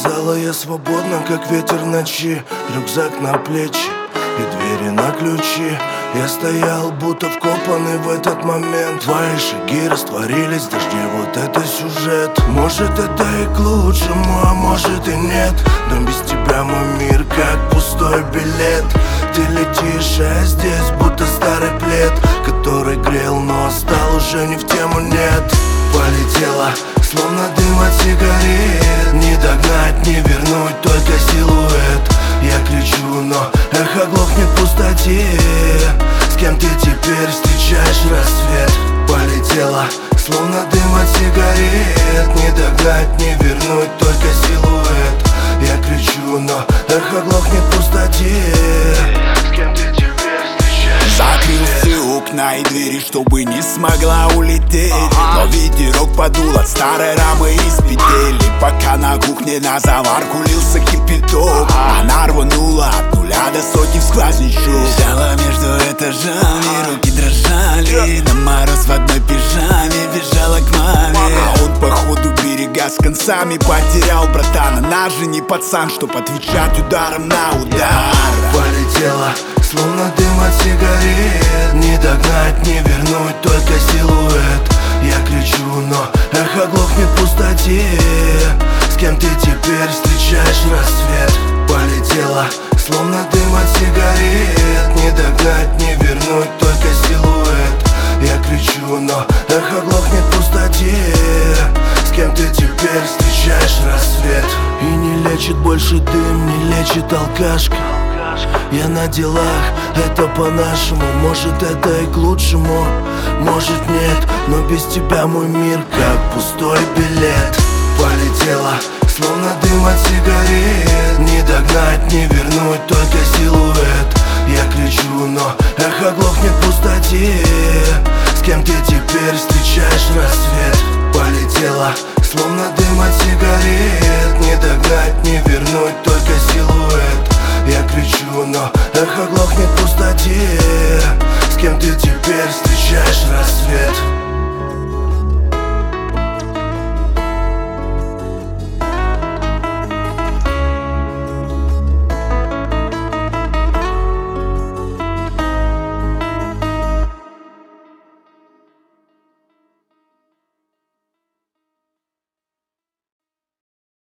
Сказала я свободна, как ветер ночи. Рюкзак на плечи и двери на ключи. Я стоял, будто вкопанный в этот момент. Твои шаги растворились в дожде, вот это сюжет. Может это и к лучшему, а может и нет. Но без тебя мой мир как пустой билет. Ты летишь, а я здесь будто старый плед, который грел, но стал уже не в тему, нет. Полетела, словно дым от сигарет. Не догнать, не вернуть, только силуэт. Я кричу, но эхо глохнет в пустоте. С кем ты теперь встречаешь рассвет? Полетела, словно дым от сигарет. Не догнать, не вернуть, только силуэт. Я кричу, но эхо глохнет в пустоте. С кем ты теперь встречаешь? Закрыл все окна и двери, чтобы не смогла улететь. Но ветерок подул от старой рамы из петель. И пока на кухне на заварку лился кипяток, она рванула от нуля до сотни в сквознячок. Взяла между этажами, руки дрожали. На мороз в одной пижаме бежала к маме. А он походу берега с концами потерял, братан. Она же не пацан, чтоб отвечать ударом на удар. Полетела, словно дым от сигарет. Не догнать, не вернуть, только силуэт. Я кричу, но эхо глохнет в пустоте. С кем ты теперь встречаешь рассвет? Полетела, словно дым от сигарет. Не догнать, не вернуть, только силуэт. Я кричу, но эхо глохнет в пустоте. С кем ты теперь встречаешь рассвет? И не лечит больше дым, не лечит алкашка. Я на делах, это по-нашему. Может это и к лучшему, может нет. Но без тебя мой мир как пустой билет. Полетела, словно дым от сигарет. Не догнать, не вернуть, только силуэт. Я кричу, но эхо глохнет в пустоте. С кем ты теперь встречаешь рассвет? Полетела, словно дым от сигарет. Не